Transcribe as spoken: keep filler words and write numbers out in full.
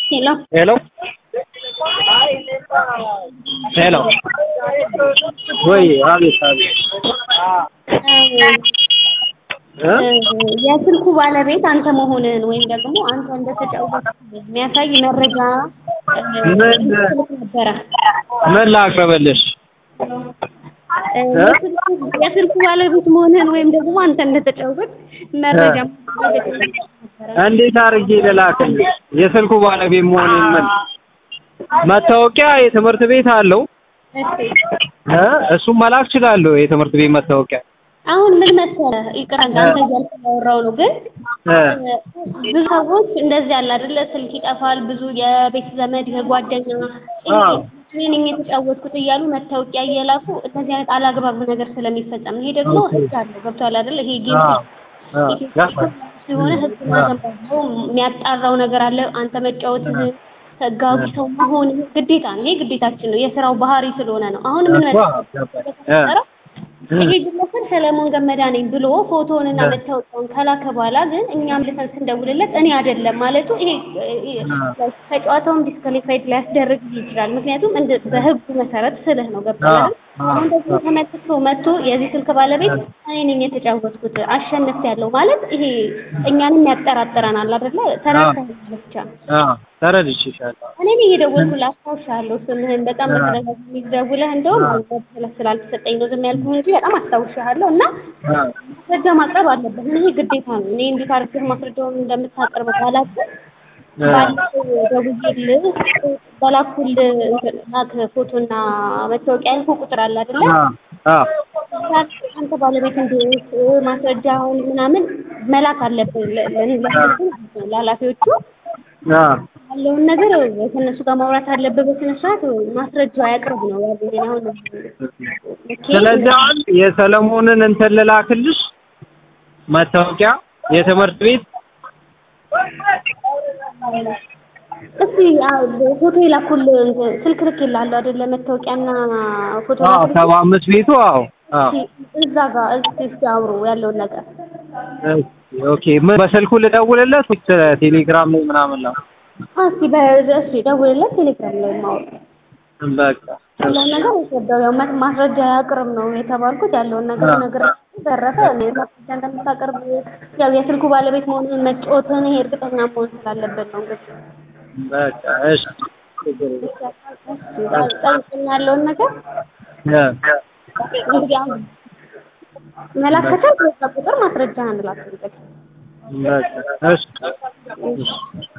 Hello. Hello. Hello. वही आगे आगे የስልኩ ባለቤት አንተ መሆንህን ወይም ደግሞ አንተ እንደተጫወትክ የሚያሳይ መረጃ ምን ስልክ ነበረ። ምን ላቅርብልሽ? የስልኩ ባለቤት መሆንህን ወይም ደግሞ አንተ እንደተጫወትክ መረጃ እንዴት አድርጌ ልላክልሽ? የስልኩ ባለቤት መሆኔን ምን መታወቂያ የትምህርት ቤት አለው? እ እሱን መላክ እችላለሁ። የትምህርት ቤት መታወቂያ አሁን ምን መሰለህ ይቅርታ አንተ እያልክ ያወራው ነው ግን ብዙ ሰዎች እንደዚህ ያለ አይደለ ስልክ ይጠፋል ብዙ የቤት ዘመድ የጓደኛ ትሬኒንግ የተጫወትኩት እያሉ መታወቂያ እየላኩ እንደዚህ አይነት አላግባብ ነገር ስለሚፈጸም ይሄ ደግሞ ህግ አለው ገብቶሃል አይደል ይሄ ጌም ስለሆነ ህግና ደንብ ነው የሚያጣራው ነገር አለ አንተ መጫወትህ ህጋዊ ሰው መሆን ግዴታ ነው ይሄ ግዴታችን ነው የስራው ባህሪ ስለሆነ ነው አሁን ምን መሰለህ ይሄ ግለሰብ ሰለሞን ገመዳ ነኝ ብሎ ፎቶውንና መታወቂያውን ከላከ በኋላ ግን እኛም ልሰን ስንደውልለት እኔ አይደለም ማለቱ ይሄ ተጫዋታውን ዲስኳሊፋይድ ሊያስደርግ ይችላል ምክንያቱም እንደ በህጉ መሰረት ስለህ ነው ገብቶሃል አሁን ደግሞ ተመልሶ መጥቶ የዚህ ስልክ ባለቤት እኔ ነኝ የተጫወትኩት አሸንፍ ያለው ማለት ይሄ እኛንም ያጠራጥረናል አይደለ ተራራተህ ብቻ አዎ ተረድቼሻለሁ እኔ ነኝ የደወልኩልህ አስታውሻለሁ ስምህን በጣም በተደጋጋሚ ደውለህ እንደውም ስላልተሰጠኝ ነው ዝም ያልኩህ እንጂ በጣም አስታውሻለሁ እና ማስረጃ ማቅረብ አለብህ ይሄ ግዴታ ነው እኔ እንዴት አድርገህ ማስረጃውን እንደምታቀርብ ባላውቅም ባለፈው ደውዬልህ በላኩልህ ላክ ፎቶና መታወቂያ ያልኩህ ቁጥር አለ አይደለ አዎ አንተ ባለቤት እንደሆንክ ማስረጃውን ምናምን መላክ አለብህ ለኃላፊዎቹ ያለውን ነገር ከእነሱ ጋር ማውራት አለብህ በስነ ስርዓት ማስረጃ ያቅርብ ነው ያለኝ አሁን ስለዚህ አሁን የሰለሞንን እንትን ልላክልሽ መታወቂያ የትምህርት ቤት እስቲ ፎቶ ይላኩልህ ስልክ ልኬልሃለሁ አይደለ መታወቂያና ፎቶ አዎ ሰባ አምስት ቤቱ አዎ አዎ እዛ ጋር እስቲ አውሩ ያለውን ነገር ኦኬ በስልኩ ልደውልለት ወይስ ቴሌግራም ላይ ምናምን ነው እስቲ በእሺ ደውልለት ቴሌግራም ላይ ማውራት በቃ ያለውን ነገር ይሰደው ያው ማስረጃ ያቅርብ ነው የተባልኩት ያለውን ነገር ነገር ተረፈ ነው ማስረጃ እንደምታቀርብ ያው የስልኩ ባለቤት መሆኑን መጫወትን ይሄ እርግጠኛ መሆን ስላለበት ነው እንግዲህ በቃ እሺ ጠይቅና ያለውን ነገር እንግዲህ አሁን መላከታ ቁጥር ማስረጃ አንላችሁ በቃ እሺ